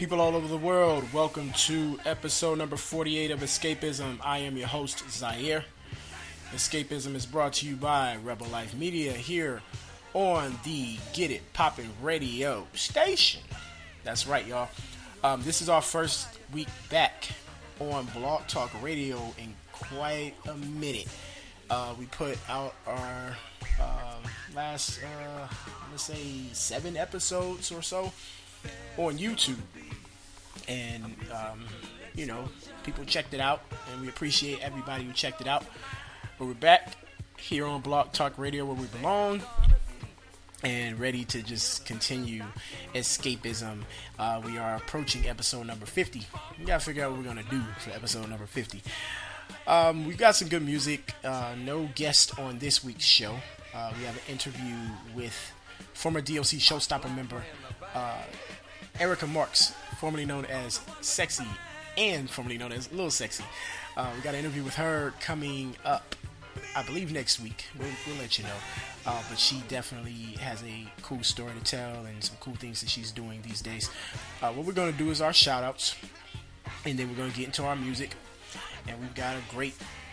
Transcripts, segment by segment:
people all over the world, welcome to episode number 48 of Escapism. I am your host, Zaire. Escapism is brought to you by Rebel Life Media here on the Get It Poppin' radio station. That's right, y'all. This is our first week back on Blog Talk Radio in quite a minute. We put out our last, let's say, 7 episodes or so on YouTube, and people checked it out, and we appreciate everybody who checked it out. But we're back here on Blog Talk Radio where we belong, and ready to just continue escapism. We are approaching episode number 50. We gotta figure out what we're gonna do for episode number 50. We've got some good music. No guest on this week's show. We have an interview with former DLC Showstopper member Erica Marks, formerly known as Sexy and formerly known as Lil Sexy. We got an interview with her coming up, I believe, next week. We'll let you know. But she definitely has a cool story to tell and some cool things that she's doing these days. What we're going to do is our shout outs, and then we're going to get into our music. And we've got a great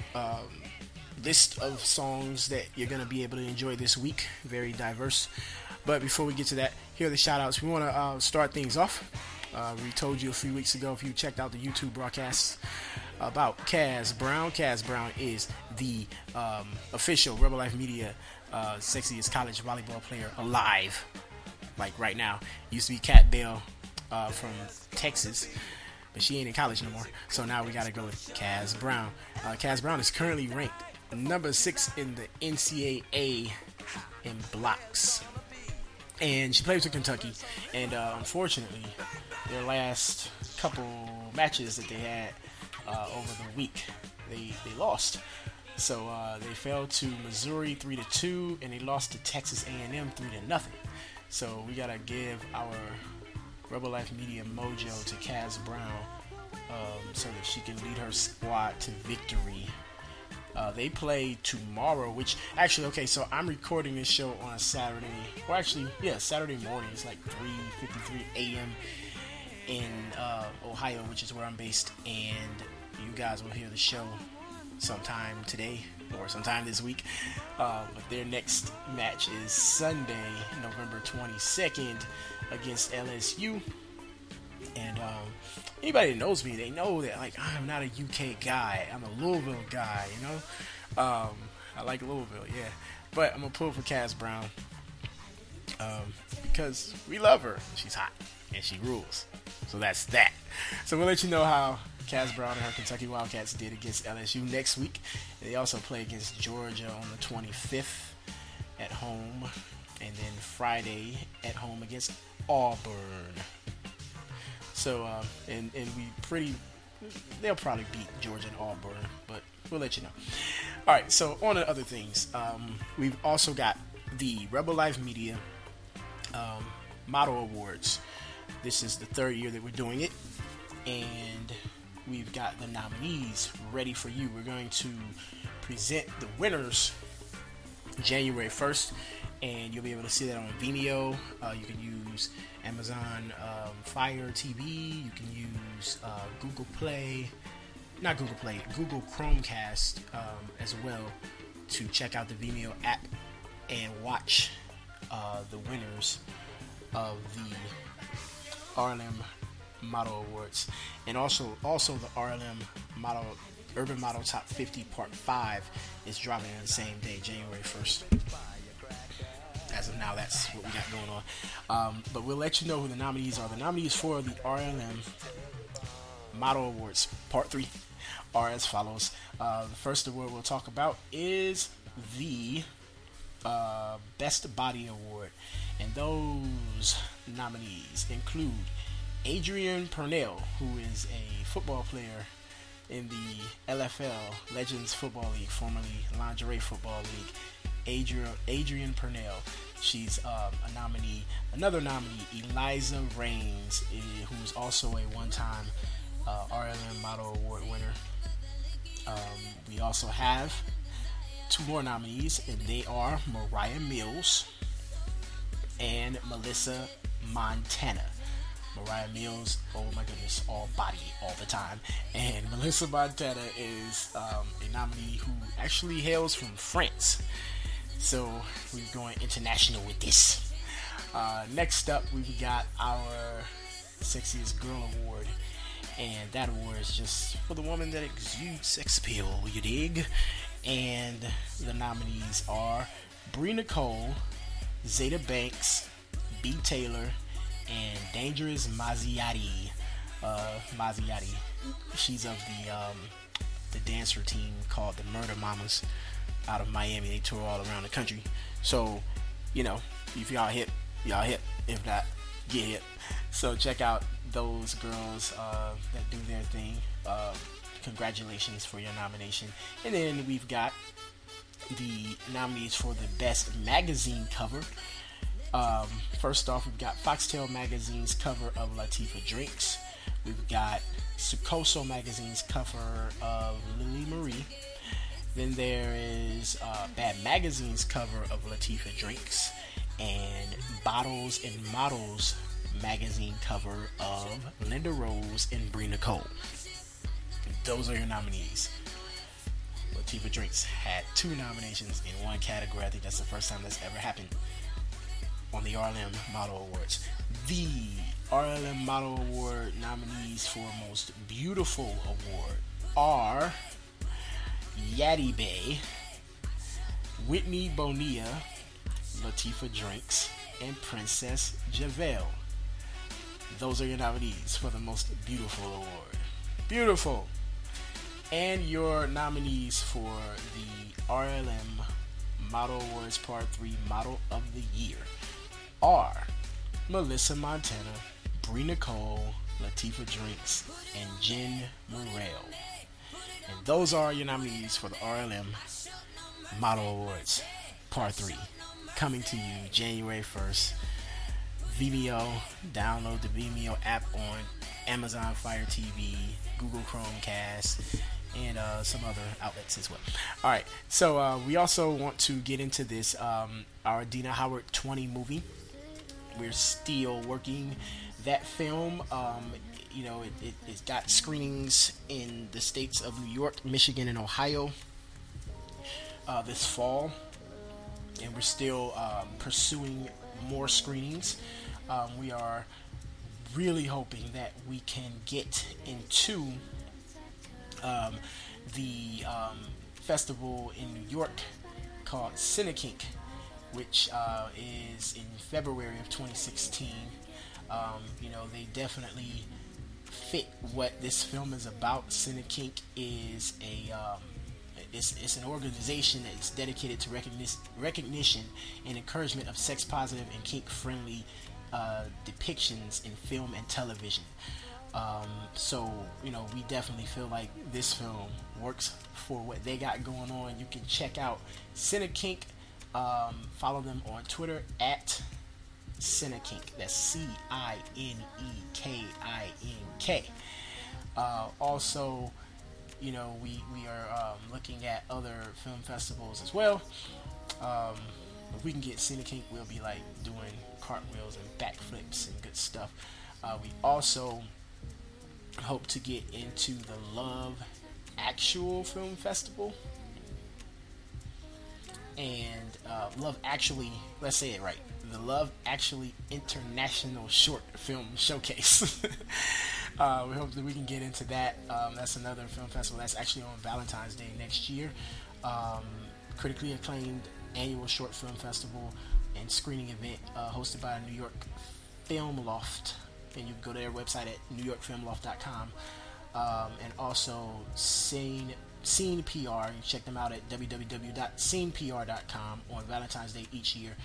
list of songs that you're going to be able to enjoy this week. Very diverse. But before we get to that, here are the shout-outs. We want to start things off. We told you a few weeks ago, if you checked out the YouTube broadcasts, about Kaz Brown. Kaz Brown is the official Rebel Life Media sexiest college volleyball player alive. Like right now. Used to be Kat Bell from Texas, but she ain't in college no more. So now we got to go with Kaz Brown. Kaz Brown is currently ranked number 6 in the NCAA in blocks. And she plays with Kentucky. And unfortunately, their last couple matches that they had over the week, they lost. So they fell to Missouri 3-2, and they lost to Texas A&M 3-0. So we gotta give our Rebel Life Media mojo to Kaz Brown so that she can lead her squad to victory. They play tomorrow, which actually, okay, so I'm recording this show on a Saturday, or actually, yeah, Saturday morning. It's like 3:53 a.m. in Ohio, which is where I'm based, and you guys will hear the show sometime today or sometime this week. But their next match is Sunday, November 22nd against LSU. And anybody that knows me, they know that, like, I'm not a UK guy. I'm a Louisville guy, you know. I like Louisville, yeah. But I'm gonna pull for Kaz Brown because we love her. She's hot and she rules. So that's that. So we'll let you know how Kaz Brown and her Kentucky Wildcats did against LSU next week. They also play against Georgia on the 25th at home, and then Friday at home against Auburn. So, and they'll probably beat Georgia and Auburn, but we'll let you know. Alright, so on to other things. We've also got the Rebel Life Media Motto Awards. This is the 3rd year that we're doing it, and we've got the nominees ready for you. We're going to present the winners January 1st, and you'll be able to see that on Vimeo. You can use Amazon Fire TV. You can use Google Chromecast as well to check out the Vimeo app and watch the winners of the RLM Motto Awards, and also the RLM Motto Urban Motto Top 50 Part 5 is dropping on the same day, January 1st. As of now, that's what we got going on. But we'll let you know who the nominees are. The nominees for the RLM Motto Awards Part 3 are as follows. The first award we'll talk about is the Best Body Award. And those nominees include Adrian Purnell, who is a football player in the LFL, Legends Football League, formerly Lingerie Football League. Adrian Purnell. She's a nominee. Another nominee, Eliza Reigns, who is also a one-time RLM Motto Award winner. We also have 2 more nominees, and they are Mariah Mills and Melissa Montana. Mariah Mills, oh my goodness, all body all the time. And Melissa Montana is a nominee who actually hails from France. So we're going international with this. Next up, we've got our Sexiest Girl Award. And that award is just for the woman that exudes sex appeal, you dig? And the nominees are Brie Nicole, Zeta Banks, B. Taylor, and Dangerous Mazziotti. Mazziotti. She's of the dance routine called the Murder Mamas out of Miami. They tour all around the country. So, if y'all hip, y'all hip. If not, get hip. So check out those girls that do their thing. Congratulations for your nomination. And then we've got the nominees for the best magazine cover. First off, we've got Foxtel Magazine's cover of Latifah Drinks. We've got Sucoso Magazine's cover of Lily Marie. Then there is Bad Magazine's cover of Latifah Drinks. And Bottles and Models magazine cover of Linda Rose and Brie Nicole. Those are your nominees. Latifah Drinks had 2 nominations in one category. I think that's the first time that's ever happened on the RLM Model Awards. The RLM Model Award nominees for Most Beautiful Award are Yadi Bay, Whitney Bonilla, Latifah Drinks, and Princess Javelle. Those are your nominees for the Most Beautiful Award. Beautiful! And your nominees for the RLM Model Awards Part 3 Model of the Year are Melissa Montana, Brie Nicole, Latifah Drinks, and Jen Morrell. And those are your nominees for the RLM Model Awards Part 3. Coming to you January 1st. Vimeo, download the Vimeo app on Amazon Fire TV, Google Chromecast, and some other outlets as well. Alright, so we also want to get into this, our Dina Howard 20 movie. We're still working that film. It's got screenings in the states of New York, Michigan, and Ohio this fall. And we're still pursuing more screenings. We are really hoping that we can get into the festival in New York called CineKink, which is in February of 2016. They definitely fit what this film is about. CineKink is it's an organization that's dedicated to recognition and encouragement of sex positive and kink friendly depictions in film and television. So we definitely feel like this film works for what they got going on. You can check out CineKink. Follow them on Twitter at CineKink. That's CineKink. Also, we are looking at other film festivals as well. If we can get CineKink, we'll be like doing cartwheels and backflips and good stuff. We also hope to get into the Love Actual Film Festival and Love Actually, let's say it right, the Love Actually International Short Film Showcase. We hope that we can get into that. That's another film festival that's actually on Valentine's Day next year. Critically acclaimed annual short film festival and screening event hosted by New York Film Loft. And you can go to their website at newyorkfilmloft.com. And also Scene PR. You check them out at www.scenepr.com on Valentine's Day each year.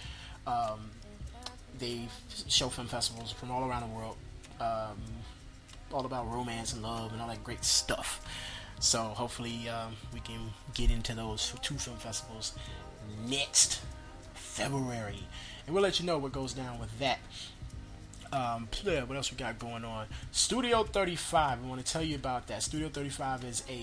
They show film festivals from all around the world. All about romance and love and all that great stuff. So hopefully we can get into those 2 film festivals next February, and we'll let you know what goes down with that. What else we got going on? Studio 35. We want to tell you about that. Studio 35 is a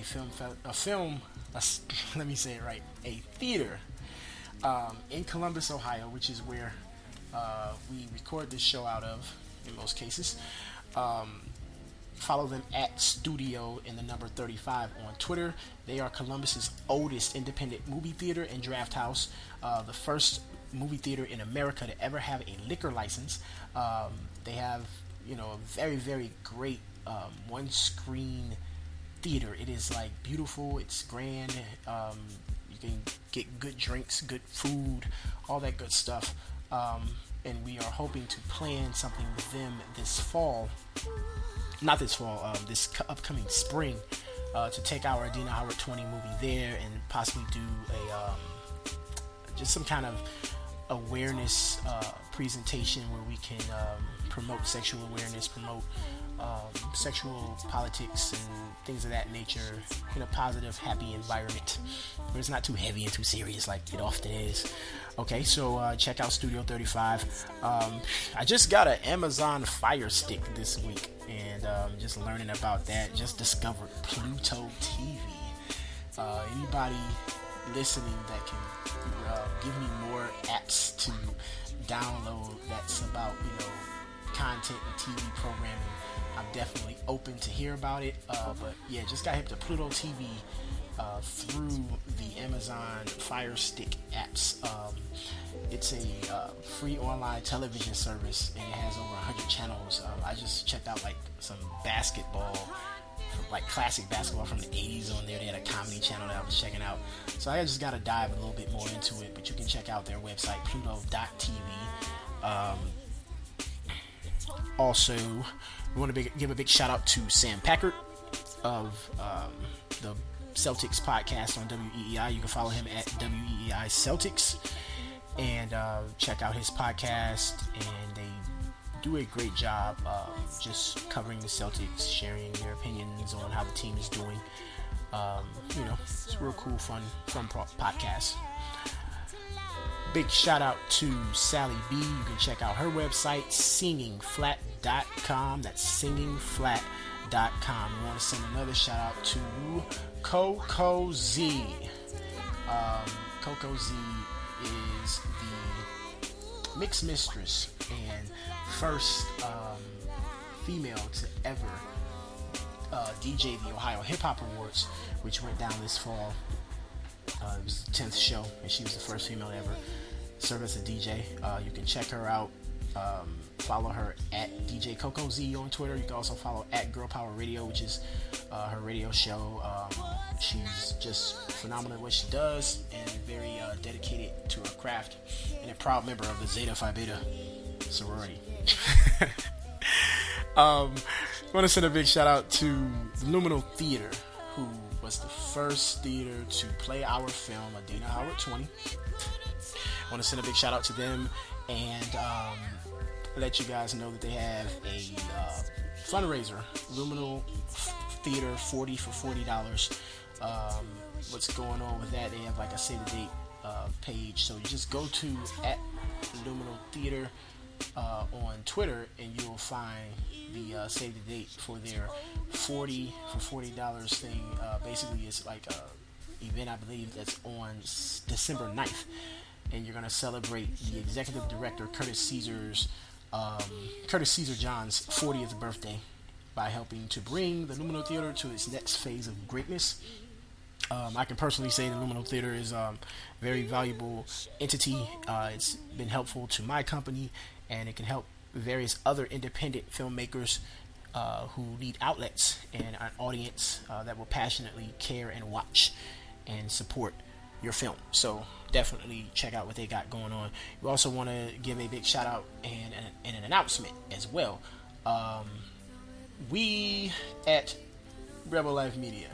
let me say it right, a theater in Columbus, Ohio, which is where we record this show out of in most cases. Follow them at Studio and the number 35 on Twitter. They are Columbus's oldest independent movie theater and draft house. The first movie theater in America to ever have a liquor license. They have, a very, very great one-screen theater. It is like beautiful. It's grand. You can get good drinks, good food, all that good stuff. And we are hoping to plan something with them this fall. Not this fall, this upcoming spring, to take our Adina Howard 20 movie there and possibly do just some kind of awareness presentation where we can promote sexual awareness, promote sexual politics and things of that nature in a positive, happy environment where it's not too heavy and too serious like it often is. Okay, so check out Studio 35. I just got an Amazon Fire Stick this week, and just learning about that. Just discovered Pluto TV. Anybody listening that can give me more apps to download that's about content and TV programming, I'm definitely open to hear about it. But yeah, just got hip to Pluto TV through the Amazon Fire Stick apps. It's a free online television service, and it has over 100 channels. I just checked out like some basketball, like classic basketball from the 80s on there. They had a comedy channel that I was checking out. So I just got to dive a little bit more into it, but you can check out their website, pluto.tv. Also, we want to give a big shout out to Sam Packard of the Celtics podcast on WEEI. You can follow him at WEEI Celtics and check out his podcast, and they do a great job just covering the Celtics, sharing their opinions on how the team is doing. It's a real cool, fun podcast. Big shout out to Sally B. You can check out her website, singingflat.com. That's singingflat.com. We want to send another shout out to Coco Z. Coco Z is the mixed mistress and first female to ever DJ the Ohio Hip Hop Awards, which went down this fall. It was the 10th show, and she was the first female to ever serve as a DJ. You can check her out. Follow her at DJ Coco Z on Twitter. You can also follow at Girl Power Radio, which is her radio show. She's just phenomenal at what she does and very dedicated to her craft, and a proud member of the Zeta Phi Beta sorority. I want to send a big shout out to the Luminal Theater, who was the first theater to play our film Adina Howard 20. I want to send a big shout out to them and let you guys know that they have a fundraiser, Luminal Theater 40 for $40. What's going on with that? They have like a save the date page, so you just go to at Luminal Theater on Twitter, and you'll find the save the date for their 40 for $40 thing. Basically, it's like a event, I believe, that's on December 9th, and you're going to celebrate the executive director Curtis Caesar John's 40th birthday by helping to bring the Luminal Theater to its next phase of greatness. I can personally say the Luminal Theater is a very valuable entity. It's been helpful to my company, and it can help various other independent filmmakers who need outlets and an audience that will passionately care and watch and support your film. So definitely check out what they got going on. We also want to give a big shout out and an announcement as well. We at Rebel Life Media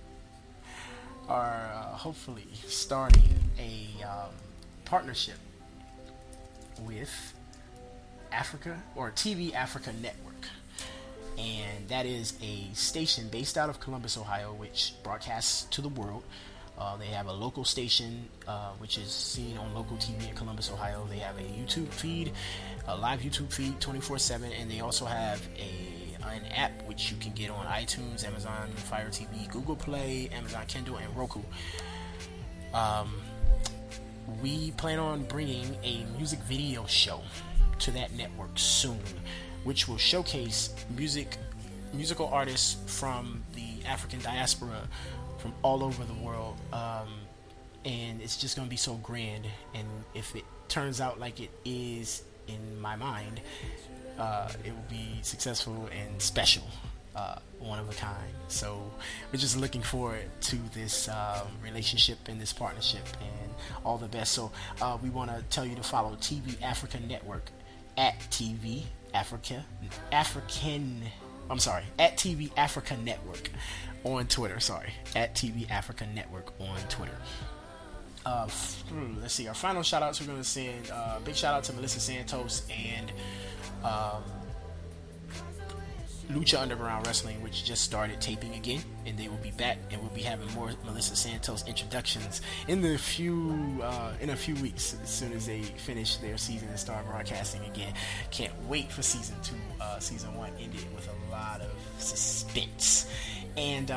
are hopefully starting a partnership with Africa, or TV Africa Network, and that is a station based out of Columbus, Ohio, which broadcasts to the world. They have a local station which is seen on local TV in Columbus, Ohio. They have a YouTube feed, a live YouTube feed 24/7, and they also have an app which you can get on iTunes, Amazon Fire TV, Google Play, Amazon Kindle, and Roku. We plan on bringing a music video show to that network soon. which will showcase musical artists from the African diaspora from all over the world. And it's just going to be so grand. And if it turns out like it is in my mind, it will be successful and special, one of a kind. So we're just looking forward to this relationship and this partnership, and all the best. So we want to tell you to follow TV Africa Network at TV Africa at TV Africa Network on Twitter. At TV Africa Network on Twitter. Let's see. Our final shout outs, we're going to send big shout out to Melissa Santos and Lucha Underground Wrestling, which just started taping again, and they will be back, and we'll be having more Melissa Santos introductions in a few weeks, as soon as they finish their season and start broadcasting again. Can't wait for season 2. Season 1 ended with a lot of suspense. And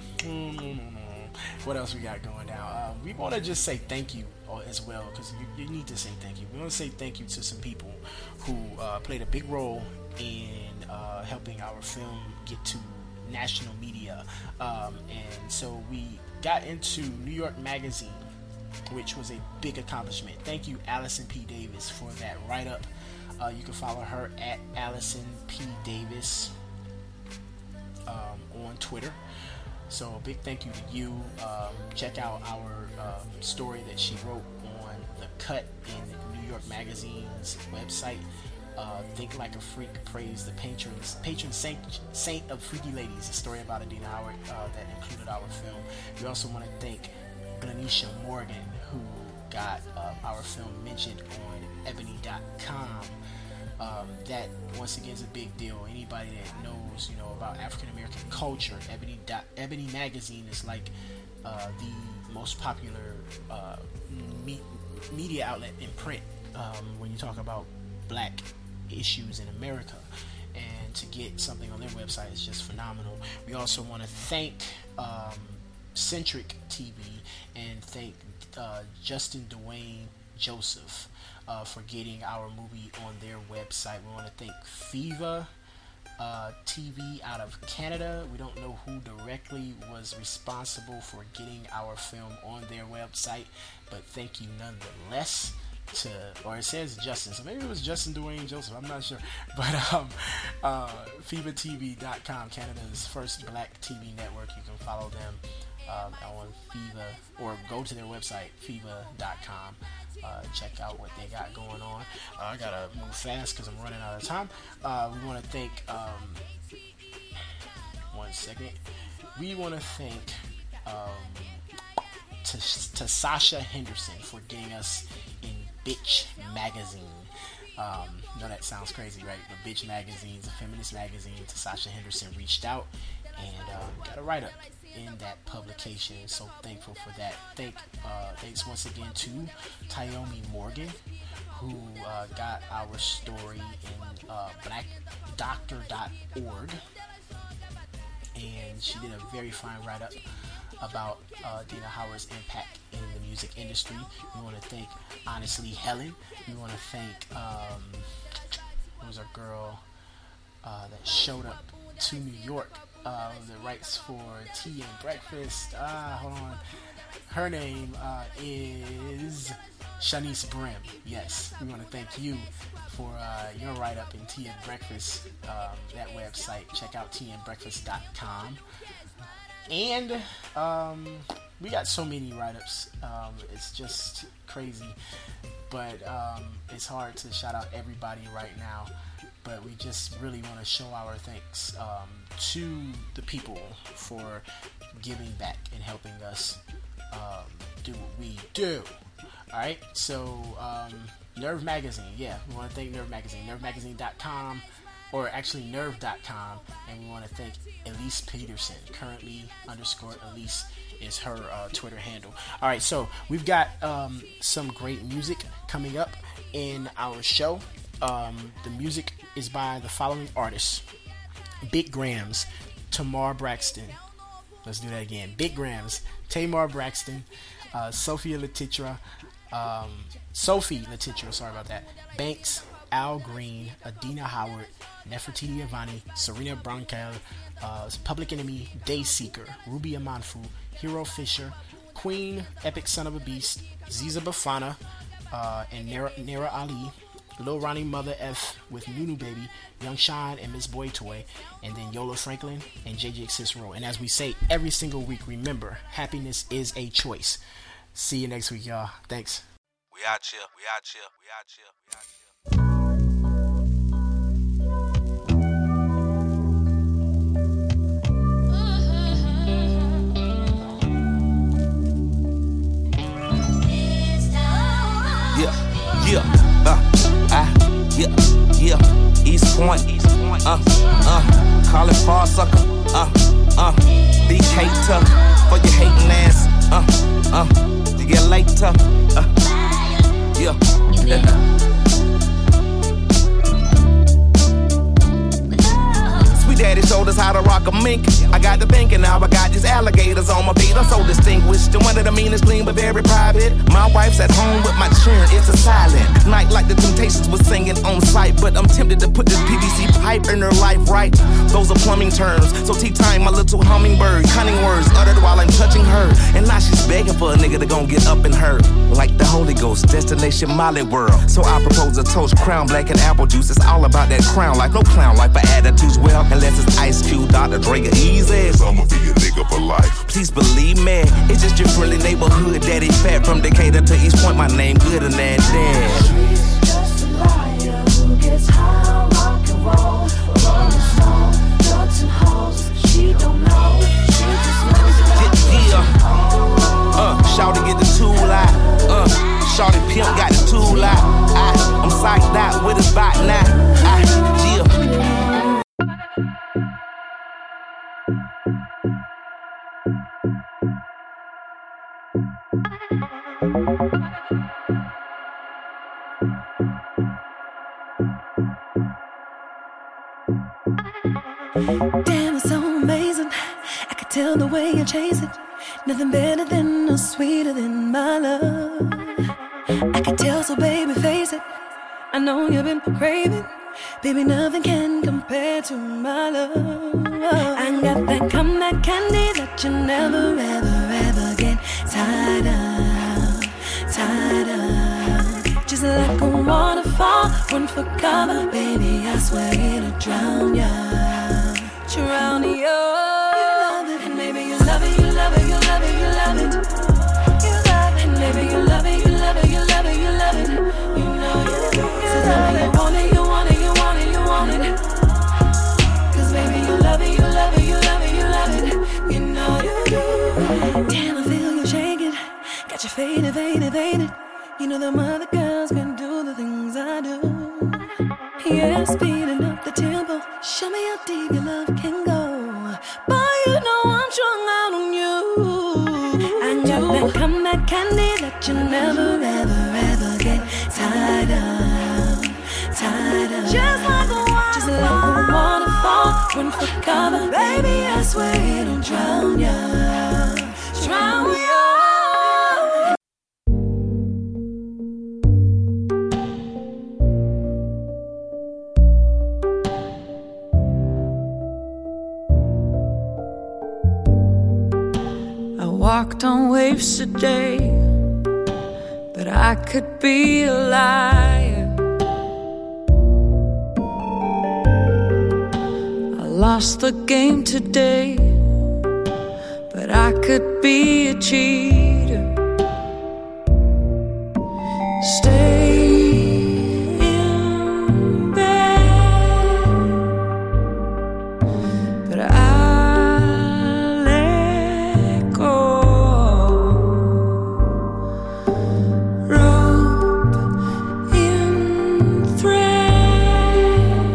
what else we got going down? We want to just say thank you as well, because you need to say thank you. We want to say thank you to some people who played a big role in helping our film get to national media. And so we got into New York Magazine, which was a big accomplishment. Thank you, Allison P. Davis, for that write-up. You can follow her at Allison P. Davis on Twitter. So a big thank you to you. Check out our story that she wrote on The Cut in New York Magazine's website. Think Like a Freak, praise the patron saint of freaky ladies. A story about Adina Howard that included our film. We also want to thank Glenisha Morgan, who got our film mentioned on ebony.com. That once again is a big deal. Anybody that knows, about African American culture, Ebony Magazine is like the most popular media outlet in print when you talk about black issues in America. And to get something on their website is just phenomenal. We also want to thank Centric TV and thank Justin Dwayne Joseph for getting our movie on their website. We want to thank FIFA TV out of Canada. We don't know who directly was responsible for getting our film on their website, but thank you nonetheless. Or it says Justin, so maybe it was Justin Dwayne Joseph, I'm not sure. But FIVATV.com, Canada's first black TV network. You can follow them on FIFA, or go to their website, FIFA.com. Check out what they got going on. I gotta move fast because I'm running out of time. We want to thank we want to thank to Sasha Henderson for getting us in Bitch Magazine. No, that sounds crazy, right? The Bitch Magazine is a feminist magazine. To Sasha Henderson reached out and got a write-up in that publication. So thankful for that. Thanks once again to Tayomi Morgan, who got our story in blackdoctor.org, and she did a very fine write-up about Dina Howard's impact in the music industry. We want to thank Honestly Helen. We want to thank there was a girl that showed up to New York that writes for Tea and Breakfast. Hold on. Her name is Shanice Brim. Yes, we want to thank you for your write-up in Tea and Breakfast, that website. Check out teaandbreakfast.com. And we got so many write-ups. It's just crazy. But it's hard to shout out everybody right now. But we just really want to show our thanks to the people for giving back and helping us do what we do. Alright, so Nerve Magazine. Yeah, we want to thank Nerve Magazine. NerveMagazine.com, or actually Nerve.com. And we want to thank Elise Peterson. Currently _Elise is her Twitter handle. Alright, so we've got some great music coming up in our show. The music is by the following artists: Big Grams, Tamar Braxton. Let's do that again. Big Grams, Tamar Braxton, Sophie Letitra, sorry about that. Banks, Al Green, Adina Howard, Nefertiti Avani, Serena Brancal, Public Enemy, Dayseeker, Ruby Amanfu, Hero Fisher, Queen, Epic Son of a Beast, Ziza Bafana, and Nera Ali, Lil Ronnie Mother F with Nunu Baby, Young Shine and Miss Boy Toy, and then Yola Franklin and JJ Cicero. And as we say every single week, remember, happiness is a choice. See you next week, y'all. Thanks. We out here, we out here, we out here, we out here. Yeah, East Point, call it fall sucker, BK tough, for your hating ass, you get later, Sweet daddy showed us how to rock a mink. I got the thinking, now I got these alligators on my feet. I'm so distinguished, and one of the meanest, clean but very private. My wife's at home with my children, it's a silent night like the Temptations was singing on sight. But I'm tempted to put this PVC pipe in her life right. Those are plumbing terms, so tea time, my little hummingbird. Cunning words uttered while I'm touching her. And now she's begging for a nigga to gon' get up in her. Like the Holy Ghost, destination Molly World. So I propose a toast, crown black and apple juice. It's all about that crown life, no clown life, but attitudes well. Unless it's Ice Cube, Dr. Dre, or Easy. I'ma be a nigga for life. Please believe me, it's just your friendly neighborhood daddy fat. From Decatur to East Point, my name good and that dad. She's just a liar who gets high on rock and roll. Rolling stone, drugs and hoes. She don't know, she just knows that Shawty get the tool out. Shawty pimp got the tool out. I'm psyched out with his bot now. Damn, it's so amazing. I could tell the way you chase it. Nothing better than or sweeter than my love. I could tell, so baby, face it. I know you've been craving. Baby, nothing can compare to my love. I got that comeback candy that you never, ever, ever get tired of. Tired of. Just like a waterfall, run for cover. Baby, I swear it'll drown ya. Drown ya. You love it, and maybe you love it, you love it, you love it, you love it. You love it, and maybe you love it, you love it, you love it, you love it. You know you love it. So tell me you want it, you want it, you want it, you want it. Cause baby, you love it, you love it, you love it, you love it. You know you do. Damn, I feel you shaking. Got you faded, faded, faded. You know them other girls can do the things I do. Yeah, speeding up the tempo. Show me how deep your love can go. Boy, you know I'm strung out on you. I got that comeback candy that you never, ever, ever get tired of. Tired of. Just like a waterfall, run for cover. Baby, I swear it'll drown ya. Drown ya. Walked on waves today, but I could be a liar. I lost the game today, but I could be a cheater. Stay in bed, but I'll let go. Rope in thread,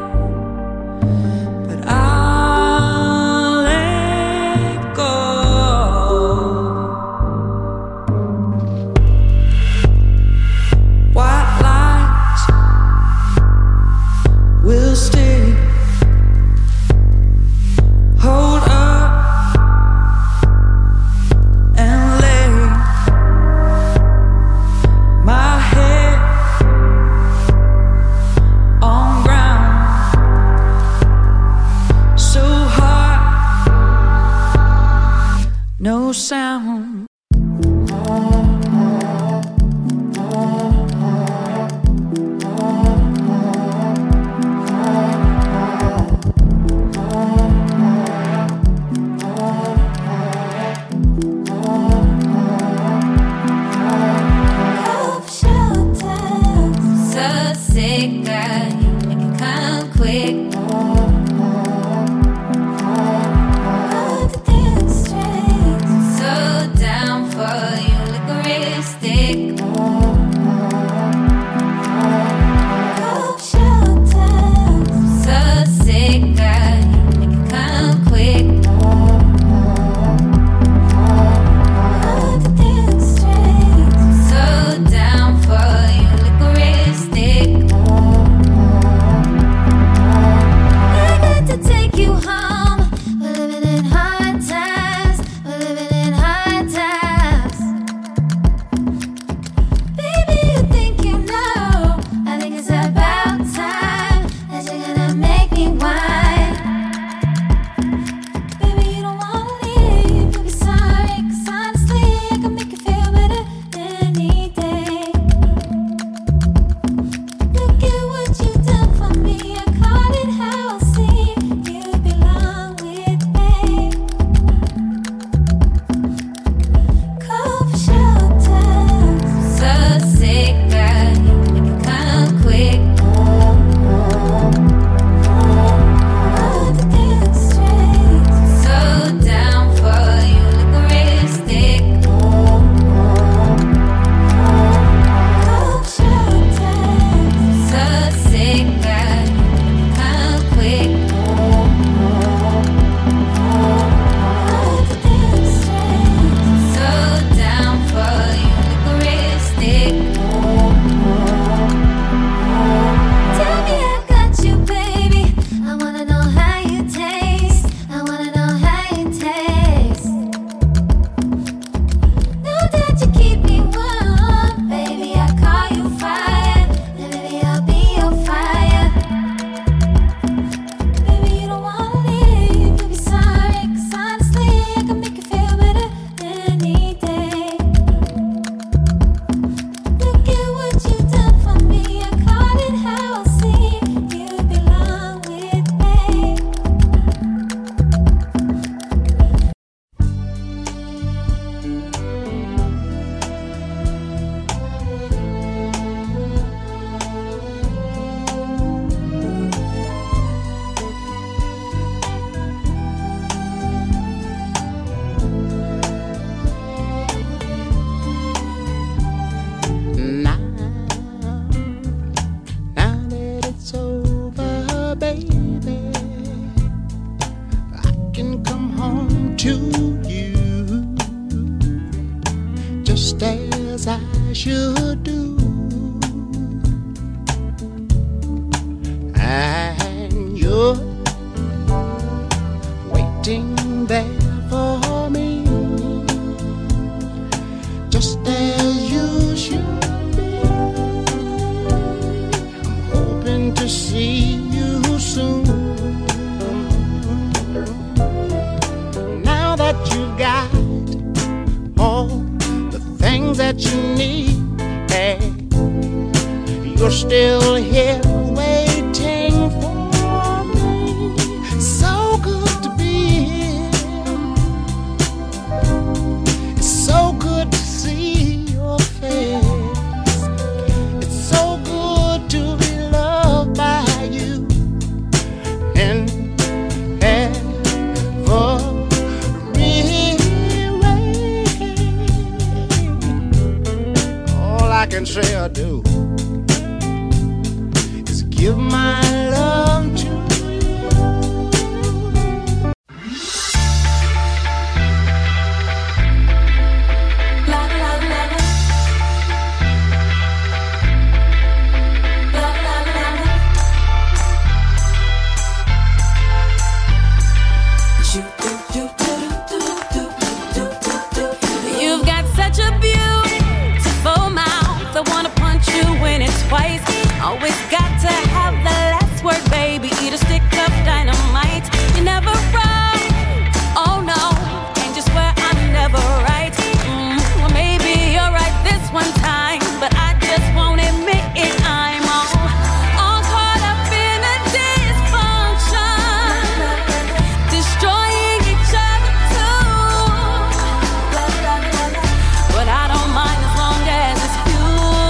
but I'll let go. just as I should do. And you're waiting there for me, just as you should be. I'm hoping to see you soon. Now that you've got all the things that you need, hey, you're still here waiting for me. So good to be here. It's so good to see your face. It's so good to be loved by you. And I can say I do is give my love to you. La la la la. La la la la. You've got such a beautiful mouth. I wanna punch you in it twice. Always got to have the last word, baby. Eat a stick of dynamite. You're never right. Oh no, and just where I'm never right. Well, maybe you're right this one time, but I just won't admit it. I'm all caught up in a dysfunction, destroying each other too. But I don't mind as long as it's you.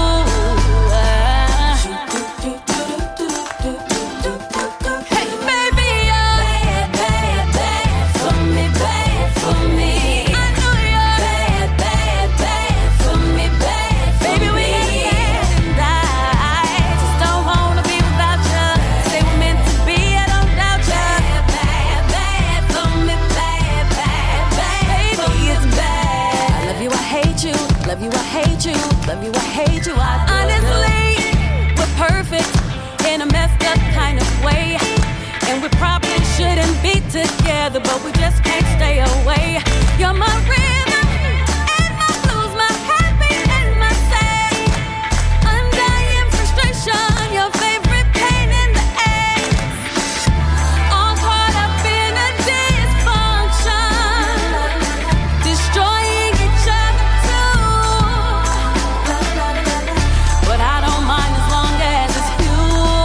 Hey, baby, you're bad, bad, bad for me, bad for me. I know you're bad, bad, bad for me, bad for me. Baby, we ain't and I just don't wanna be without you. Say we're meant to be, I don't doubt you. Bad, bad, bad for me, bad, bad, bad. Baby, it's bad. I love you, I hate you. Love you, I hate you. Love you, I hate you. Honestly, we're perfect in a messed up kind of way. And we probably shouldn't be together, but we just can't stay away. You're my rhythm and my blues, my happy and my sad. Undying frustration, your favorite pain in the ass. All caught up in a dysfunction, destroying each other too. But I don't mind as long as it's you.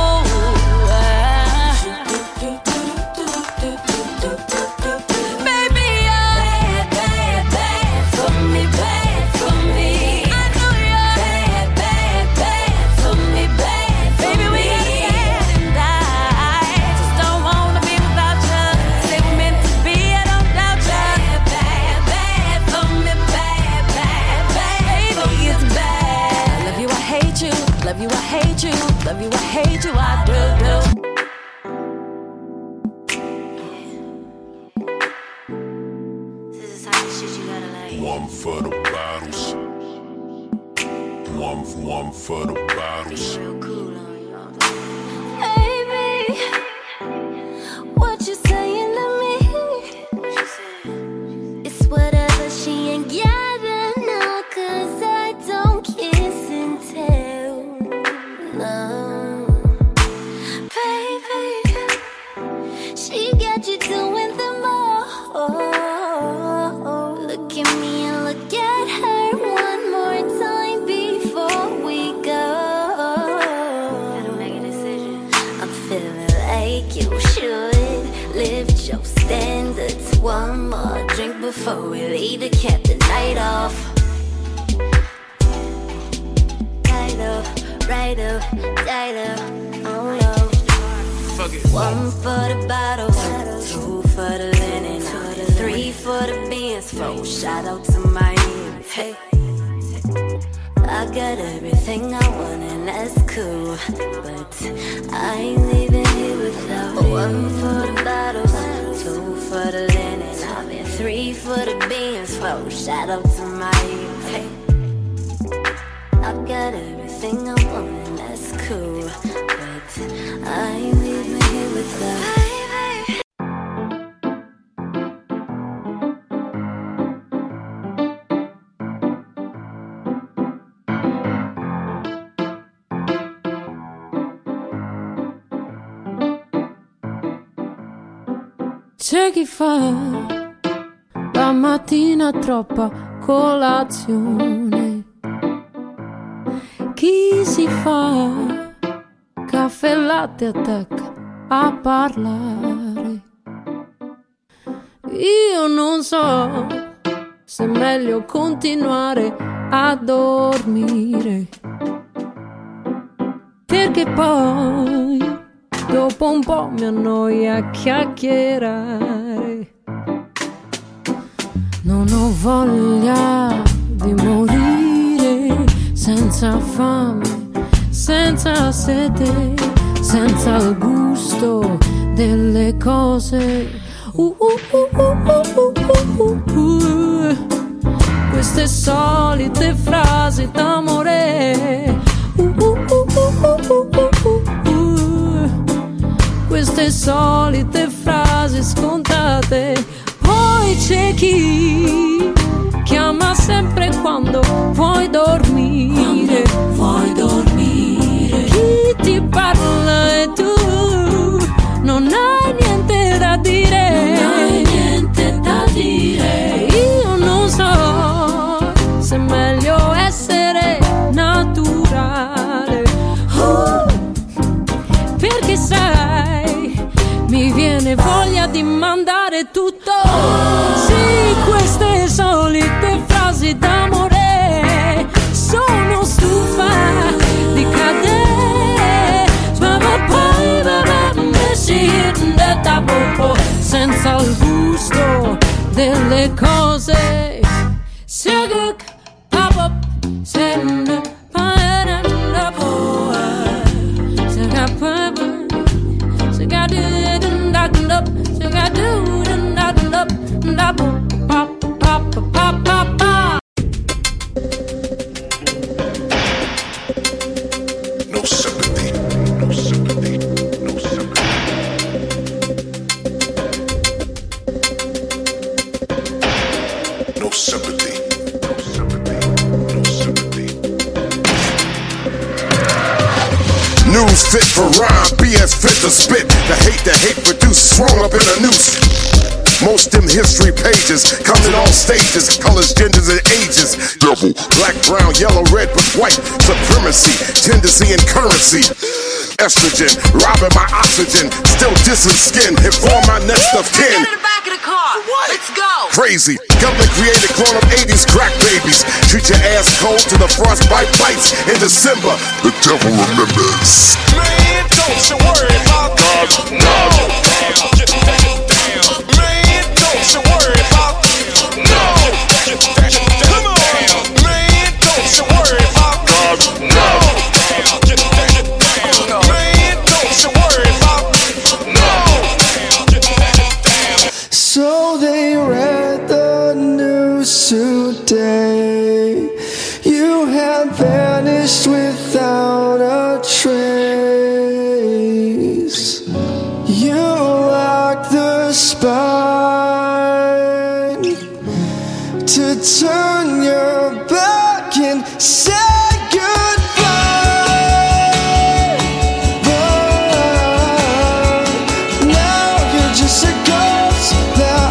Baby, you're bad, bad, bad for me, bad for me. I know you're bad, bad, bad for me, bad. Baby, we ain't and I just don't wanna be without you. Say we're meant to be, I don't doubt you. Bad, bad for me, bad, bad, bad. Baby, it's bad. I love you, I hate you. Love you, I hate you. Love you, I hate you. I do. This is how shit you gotta like. One for the bottles. One for the bottles. Real cool on you all day. Baby, what you saying to me? What you saying? It's whatever, she ain't gotta know, 'cause I don't kiss and tell. No, baby, she got you doing the most. Look at me and look at her one more time before we go. Gotta make a decision. I'm feeling like you should lift your standards. One more drink before we leave to cap the night off. Right up, right up, right up. Oh no. Fuck it. One for the bottles, two for the linen, three for the beans, four. Shout out to Miami. Hey, I got everything I want and that's cool, but I ain't leaving here without you. One for the bottles, two for the linen, three for the beans, four. Shout out to Miami. Hey. I got everything I want and that's cool, but I ain't leaving here without. C'è chi fa la mattina troppa colazione, chi si fa caffè e latte attacca a parlare. Io non so se è meglio continuare a dormire, perché poi dopo un po' mi annoia a chiacchierare. Non ho voglia di morire senza fame, senza sete, senza il gusto delle cose. Queste solite frasi d'amore. Queste solite frasi scontate. Poi c'è chi chiama sempre quando vuoi dormire. Quando vuoi dormire. Chi ti parla e tu non hai niente da dire. Non hai niente da dire. Io non so se è meglio essere naturale. Perché sai, mi viene voglia di mandare tutto. Sì, queste solite frasi d'amore. Sono stufa di cadere. Senza il gusto delle cose. Siguk, pop up, send No sympathy, no sympathy, no sympathy. No sympathy, no sympathy, no sympathy. News fit for rhyme, BS fit to spit. The hate produced, swung up in a noose. Most them history pages come in all stages, colors, genders, and ages. Double, black, brown, yellow, red, but white. Supremacy, tendency, and currency. Estrogen, robbing my oxygen. Still dissing skin, inform my next of kin. Get in the back of the car. What? Let's go. Crazy, government created grown-up 80s crack babies. Treat your ass cold to the frostbite bites in December. The devil remembers. Man, don't you worry about God. No. Don't you worry about no. Come on, man, don't you worry about God. No. Man, don't you worry about no. So they read the news today. You had vanished without a trace. You lacked the spine to turn your back and say goodbye. But now you're just a ghost that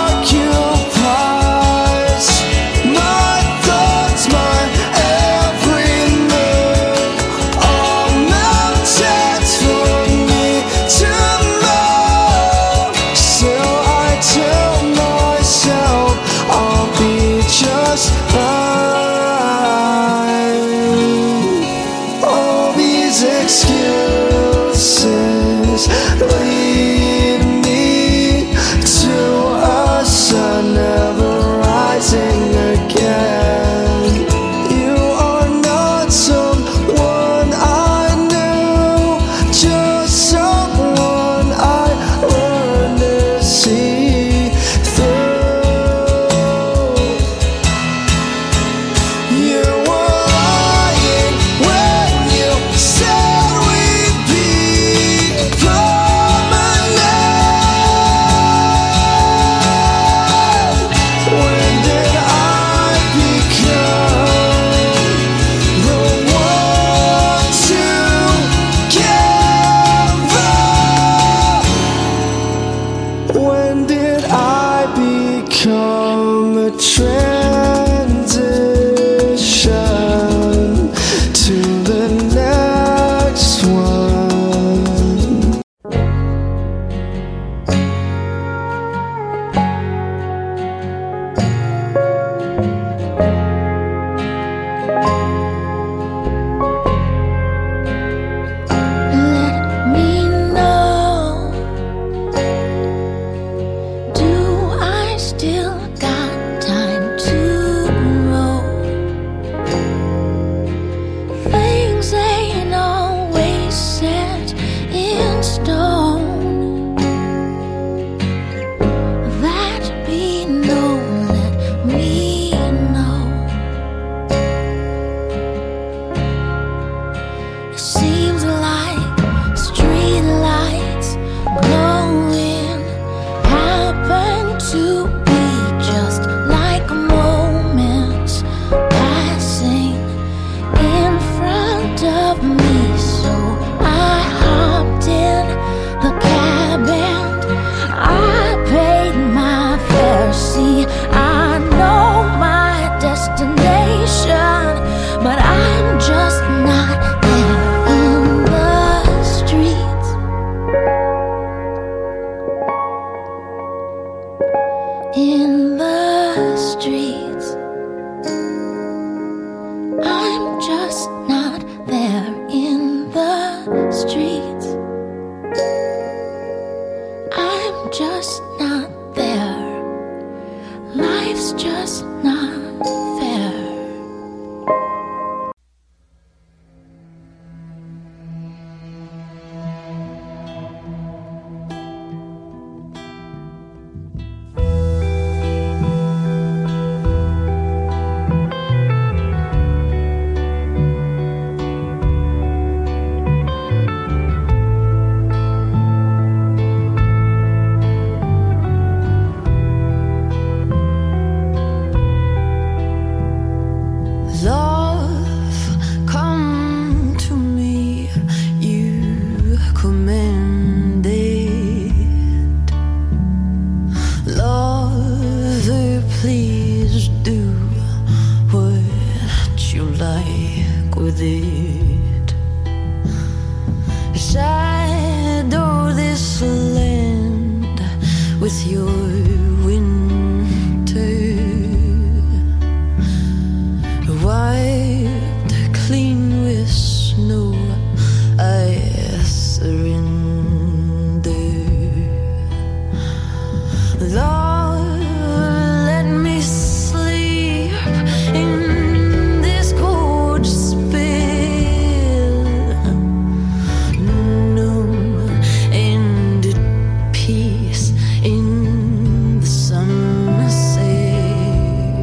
occupies my thoughts, my every move. All mountains for me to move. Still I tell myself I'll be just just not there in the streets. I'm just not there. Life's just not fair. Shadow this land with your winter, wiped clean with snow. I surrender. Lord, let me sleep in this cold spill, numb and at peace in the sunset.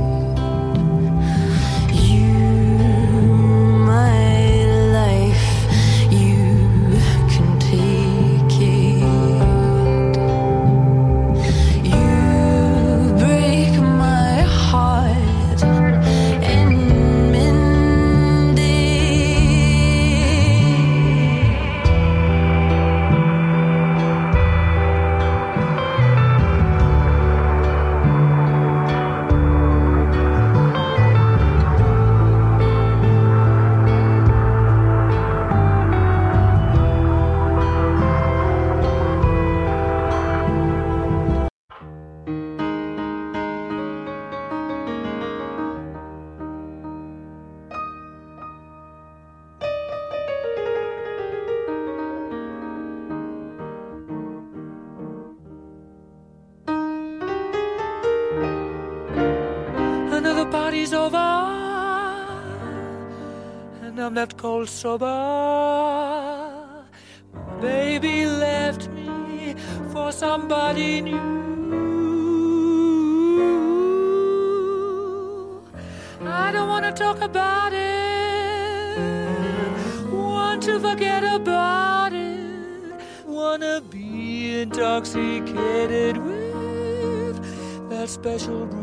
You, my life, you can take it. You break my heart and mend it. Another party's over, and I'm left cold sober. My baby left me for somebody new. I don't want to talk about it, want to forget about it, wanna be intoxicated with that special brew.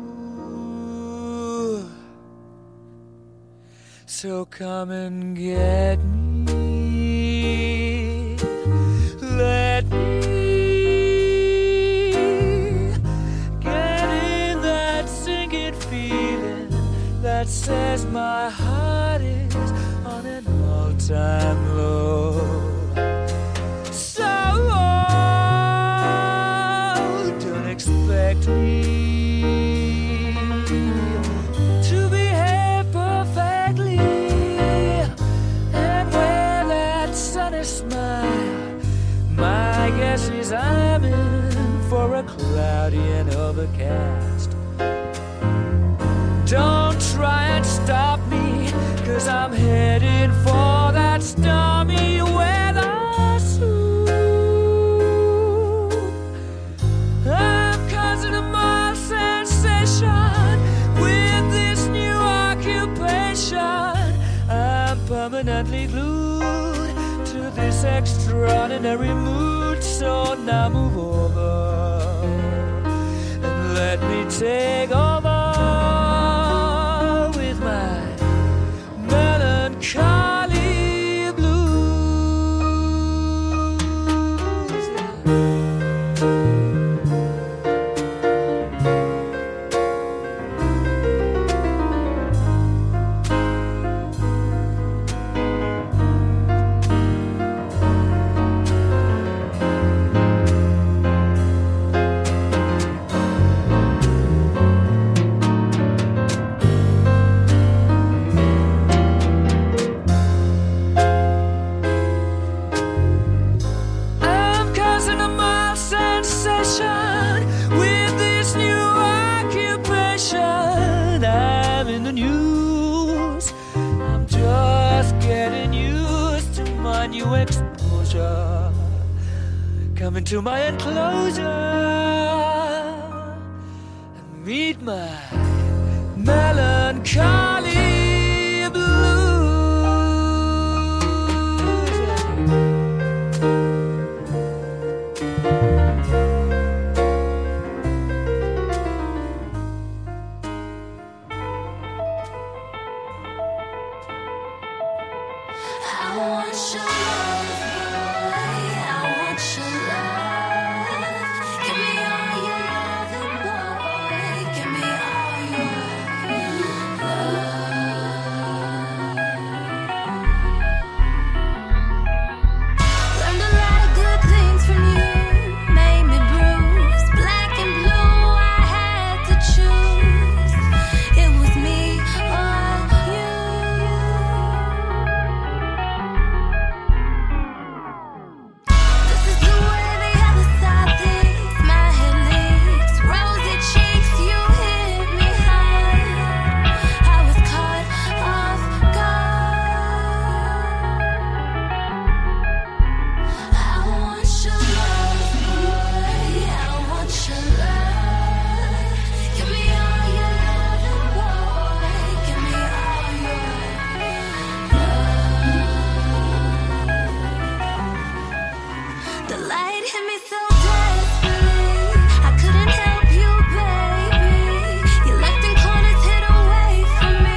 So come and get me, let me get in that sinking feeling that says my heart is on an all-time low. So don't expect me to behave perfectly and wear that sunny smile. My guess is I'm in for a cloudy and overcast. Don't try and stop me, 'cause I'm headed for that stormy weather soon. I'm causing a mild sensation with this new occupation. I'm permanently glued to this extraordinary mood. So now move over and let me take over with my melancholy blues. new exposure. Come into my enclosure and meet my melancholy blues. I want your love, boy. I want your love. Give me all your loving, boy. Give me all your love. Learned a lot of good things from you. Made me bruised, black and blue. I had to choose. It was me or you. This is the way the other side thinks. My head leaks, rosy cheeks. You hit me hard. I was caught off guard. I want your love, boy. I want your love. Give me all your loving, boy. Give me all your love. The light hit me so desperately. I couldn't help you, baby. Your left and corners hid away from me.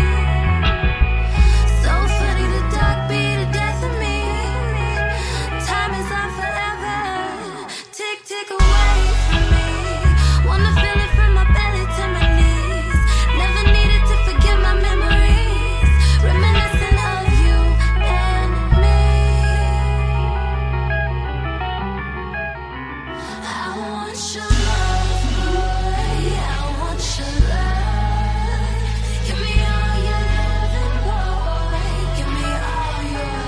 So funny, the dark beat of death in me. Time is on forever. Tick, tick away from me. Wanna feel it from my belly to my knees. Never needed to forget my memories. Reminiscent of you and me. I want your love, boy. I want your love. Give me all your loving, boy. Give me all your love.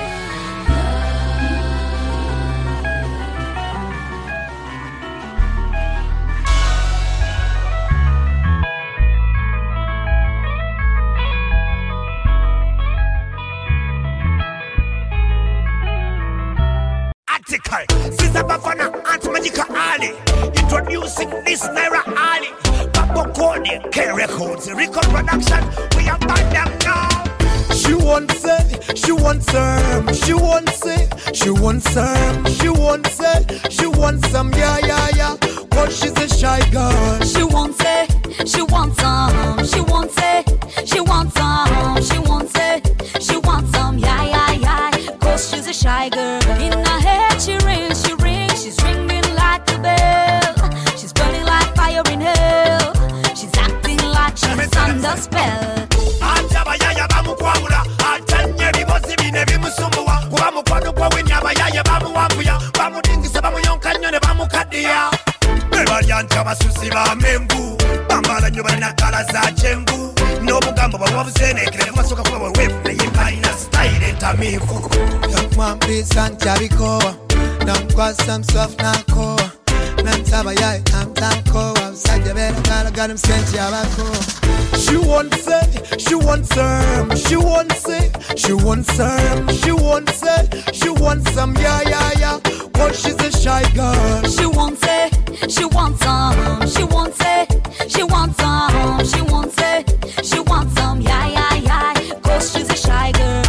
Article, Sister Bafana, Aunt Magica Ali, introducing this Naira Ali, Papa Cody, K Records, Record Production, we are back them now. She wants it, she wants some, she wants it, she wants some, she wants it, she wants some, yeah. Cause she's a shy girl. She wants it, she wants some, she wants it, she wants some, she wants it, she wants some, yeah. Cause she's a shy girl. In her head she rings, she's ringing like a bell. She's burning like fire in hell. She's acting like she's under spell. Atabayaya bamukwabula, atanye bibozi bine bimusumbuwa, kuba mukwano kwa wenyabayaya bamuwambuya, bamudingisa bamuyonka nnyo ne bamukaddiya. Bebalyanti abasusi ba mengu, bambala nnyo balina kala za kyenvu, n'obugambo bwabuzeeneekere bubasoka kuba bweweefu naye balina style entamiivu. Yakwambisa ntyabikowa, namkwasa mswafu nakowa, nansaba yaye namtankowa, abasajja beeragalagala musenti yabakowa. She wants it, she wants some, she wants it, she wants some, she wants it, she wants some, yeah. Cause she's a shy girl. She wants it, she wants some, she wants it, she wants some, she wants it, she wants some, yeah. Cause she's a shy girl.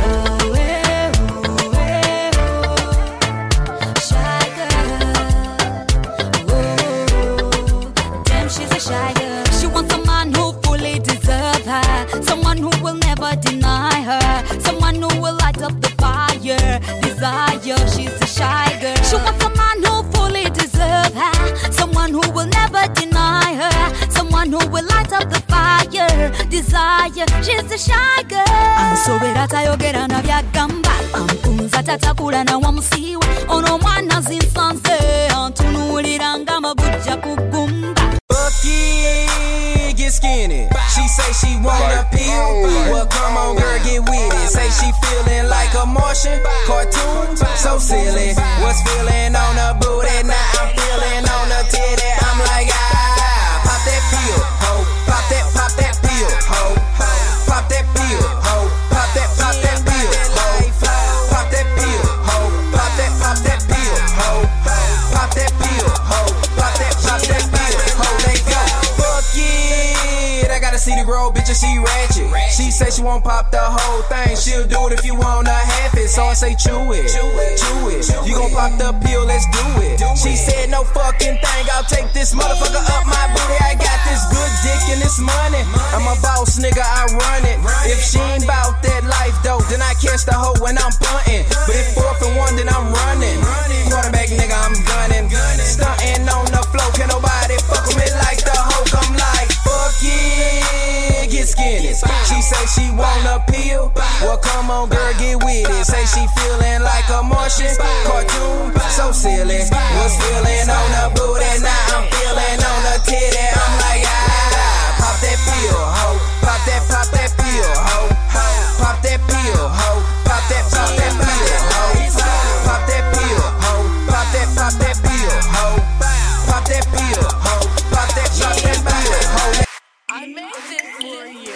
Shy girl. Damn, she's a shy girl. She wants a man who fully deserves her, someone who will never deny her, someone who will light up the fire, desire. She's a shy girl. She wants a man who fully deserves her, someone who will never deny her, someone who will light up the fire, desire. She's a shy girl. Ansobera tayogera na byagamba, ampunza tatakula na wamusiwa, ono mwana zinsanze, antunuulira ng'amagujja ku ggumba. Bucky, get skinny. She say she wanna peel. Well, come on, girl, get with it. Say she feeling like a Martian cartoon. So silly. What's feeling on her booty? Now I'm feeling on her titty. I'm like, pop that pill, ho. Pop that pill, ho. Pop that pill, ho. Pop that pill, ho. Pop that pill. say she won't pop the whole thing. She'll do it if you wanna half it. So I say chew it, chew it. You gon' pop the pill, let's do it. She said no fucking thing. I'll take this motherfucker up my booty. I got this good dick and this money. I'm a boss, nigga, I run it. If she ain't bout that life though, then I catch the hoe when I'm punting. But if 4th and 1, then I'm running. Quarterback, nigga, I'm gunning. Stunting on the floor, can nobody fuck with me like the hoe. I'm like, fuck it, get skinny. She say she want a pill. Well, come on, girl, get with it. Say she feeling like a Martian cartoon, so silly. Was feeling on the booty, now I'm feeling on the titty. I'm like, pop that pill, ho. Pop that pill, ho. Pop that pill, ho. Pop that pill, ho. Pop that pill, ho. Pop that pill, ho. Pop that pill, ho. Pop that pill, ho. I made this for you.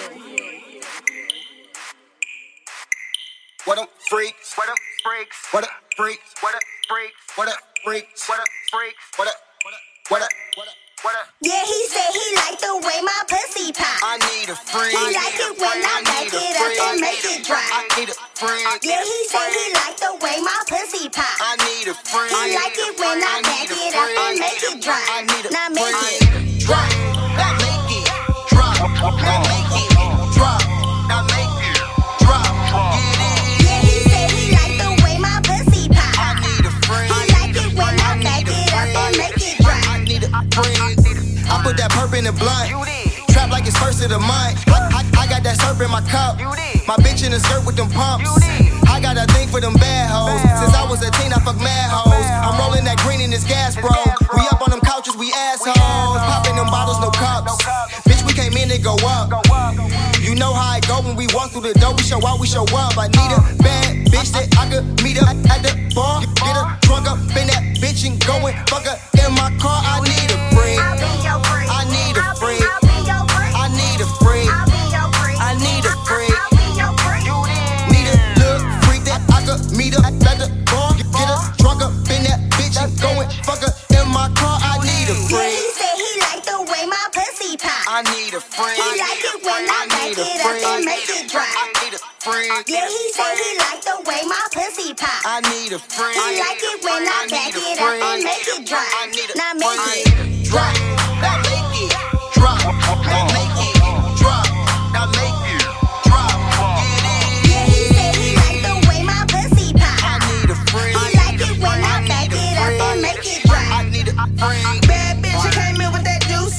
What up, freaks? What up, freaks? What up, freaks? What up, freaks? What up, freaks? What up, freaks? What up? What up? What up? Yeah, he said he like the way my pussy pop. I need a freak. He like it when I back it up and make it drop. I need a freak. Yeah, he said he like the way my pussy pop. I need a freak. He like it when I back it up and make it drop. I need a now make freak. it Drop. Now make it drop. Now make it drop. Now make it drop. Get it. Yeah, he said he like the way my pussy pop. I need a freak. He like it when I back it up and make it drop. I need a freak. I put that perp in the blunt. Trap like it's first of the month. I got that syrup in my cup. My bitch in the skirt with them pumps. I got a thing for them bad hoes. Since I was a teen, I fuck mad hoes. I'm rolling that green in this gas, bro. We up on them couches, we assholes. Popping them bottles, no cups. Bitch, we came in and go up. You know how it go when we walk through the door. We show out, we show up. I need a bad bitch that I could meet up at the bar. Get her drunk up in that bitch and go and fuck her in my car. I need a freak. I need a freak. I need a freak. I need a freak. Need a little freak that I could meet up at the bar. Get her drunk up in that bitch and go and fuck her in my car. I need a freak. Yeah, he said he like the way my pussy pop. I need a freak. He like it when I back it up and make it drop. I need a freak. Yeah, he said he like the way my pussy pop. I need a freak. He like it when I back it up and make it drop. Now make it drop. Now make it drop. Now make it drop. Now make it drop. Get it. Yeah, he said he like the way my pussy pop. I need a freak. He like it when I back it up and make it drop. I need a freak. Bad bitch, I came in with that juice.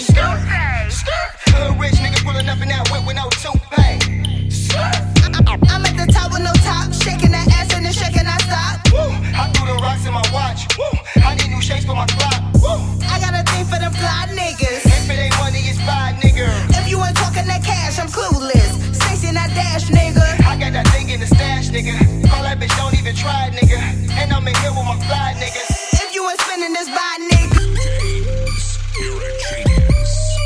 Hood rich nigga pulling up in that whip with no toupee. I'm at the top with no top, shaking that ass and then shaking that stop. I threw the rocks in my watch. I need new shapes for my clock. I got a thing for them fly niggas. If it ain't money, it's fly, nigga. If you ain't talking that cash, I'm clueless. Stacy in that dash, nigga. I got that thing in the stash, nigga. Call that bitch, don't even try, nigga. And I'm in here with my fly niggas. If you ain't spending this by nigga. You're a genius.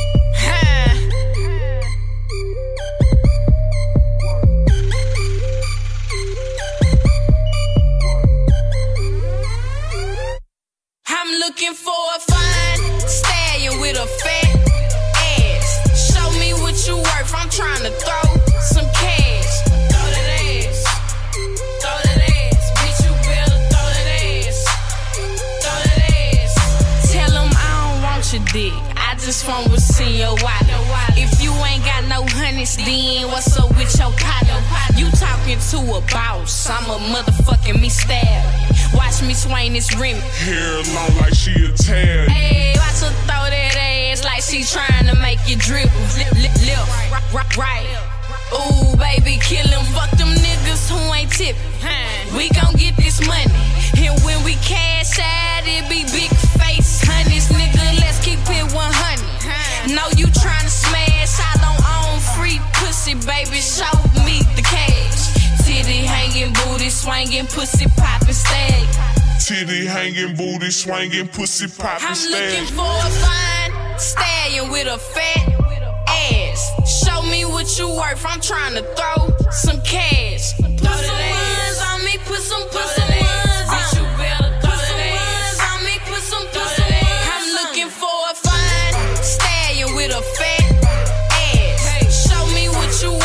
I'm looking for a fine stallion with a fat ass. Show me what you worth. I'm trying to throw some cash. Throw that ass. Throw that ass. Bitch, you better throw that ass. Throw that ass. Tell them I don't want your dick. I just want to see your wallet. If you ain't got no honeys, then what's up with your partner? You talking to a boss. I'm a motherfucking me stab. Watch me swing this rim. Hair long like she Italian. Hey, watch her throw that ass like she trying to make it dribble. Left, right. Ooh, baby, kill him. Fuck them niggas who ain't tipping. We gon' get this money. And when we cash out, it be big face honeys. Nigga, let's keep it 100. Know you tryna smash. I don't own free pussy, baby. Show me the cash. Titty hanging, booty swinging, pussy poppin' stag. Titty hanging, booty swinging, pussy poppin' I'm stag. looking for a fine stallion with a fat ass. Show me what you worth. I'm trying to throw some cash. Put some ones on me, put some ones on. Bitch, you better throw some ones on me, put some pussy. I'm looking for a fine stallion with a fat ass. Show me what you worth. I'm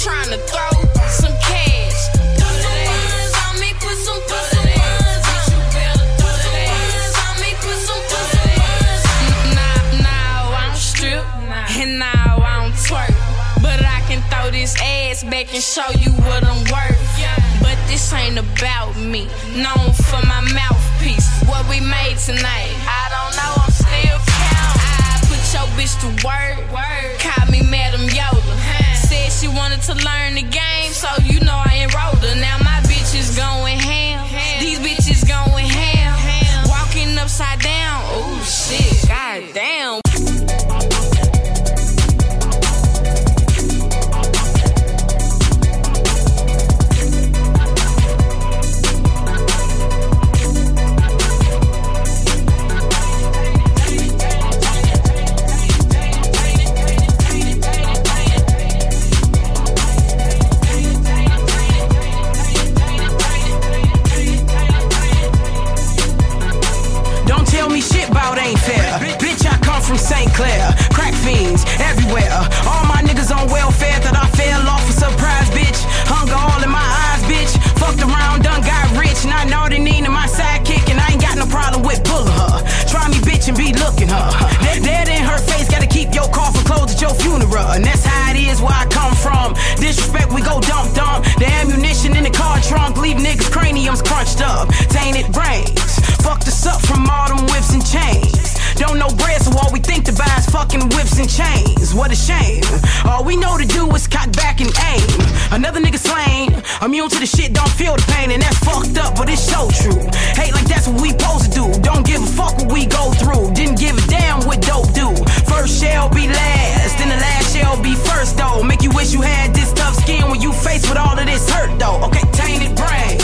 tryna throw some cash. Put some ones on me, put some ones on me. Bitch, you better throw some ones on me, put some ones. Now I don't strip, and now I don't twerk. But I can throw this ass back and show you what I'm worth. But this ain't about me, known for my mouthpiece. What we made tonight, I don't know, I'm still counting. I put your bitch to work, call me Madam Yoda. Said she wanted to learn the game, so you know I enrolled her. Now my bitch is going ham, these bitches going ham. Walking upside down, oh shit, goddamn. From St. Clair, crack fiends everywhere. All my niggas on welfare, thought I fell off a surprise, bitch. Hunger all in my eyes, bitch. Fucked around, done got rich. Not Naughty Nina, my sidekick, and I ain't got no problem with pulling her. Try me, bitch, and be looking her. Dead in her face, gotta keep your coffin closed at your funeral. And that's how it is where I come from. Disrespect, we go dump. The ammunition in the car trunk, leave niggas' craniums crunched up. Tainted brains, fucked us up from all them whips and chains. Don't know bread, so all we think to buy is fucking whips and chains. What a shame. All we know to do is cock back and aim. Another nigga slain, immune to the shit, don't feel the pain. And that's fucked up, but it's so true. Hate like that's what we supposed to do. Don't give a fuck what we go through. Didn't give a damn what dope do. First shall be last, then the last shall be first though. Make you wish you had this tough skin when you faced with all of this hurt though. Okay, tainted brain.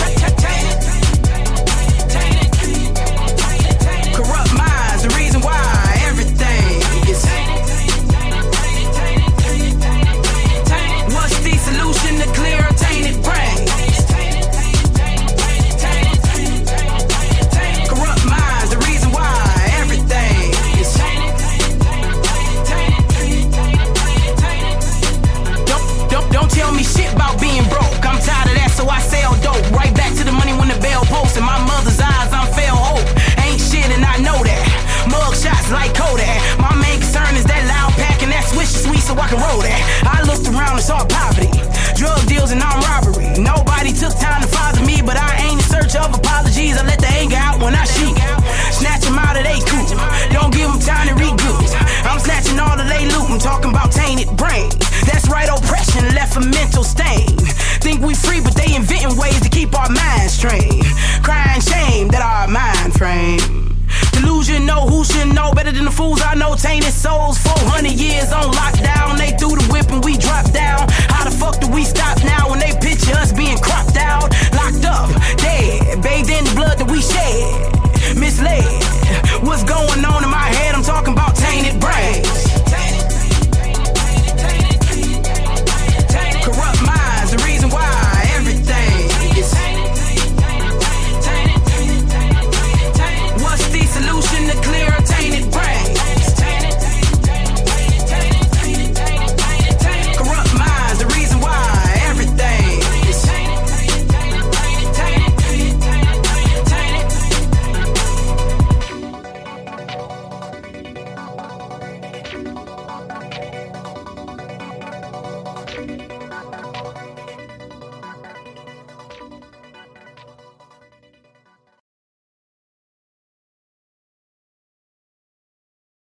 Corrupt minds, the reason why everything is. What's the solution to clear a tainted brain? Corrupt minds, the reason why everything is. Don't tell me shit about being broke. I'm tired of that, so I sell dope. Right back to the money when the bell posts. In my mother's eyes, I'm fail hope. Ain't shit and I know that. Mug shots like Kodak. My main concern is that loud pack and that switch is sweet so I can roll that. I looked around and saw poverty, drug deals and armed robbery. Nobody took time to father me, but I ain't in search of apologies. I let the anger out when I shoot. Snatch them out of they coop. Don't give them time to regroup. I'm snatching all of they loot. I'm talking about tainted brains. That's right, oppression left a mental stain. Think we free, but they inventing ways to keep our minds trained. Crying shame that our mind frame. Delusion, know who should know better than the fools I know. Tainted souls, 400 years on lockdown. They threw the whip and we dropped down.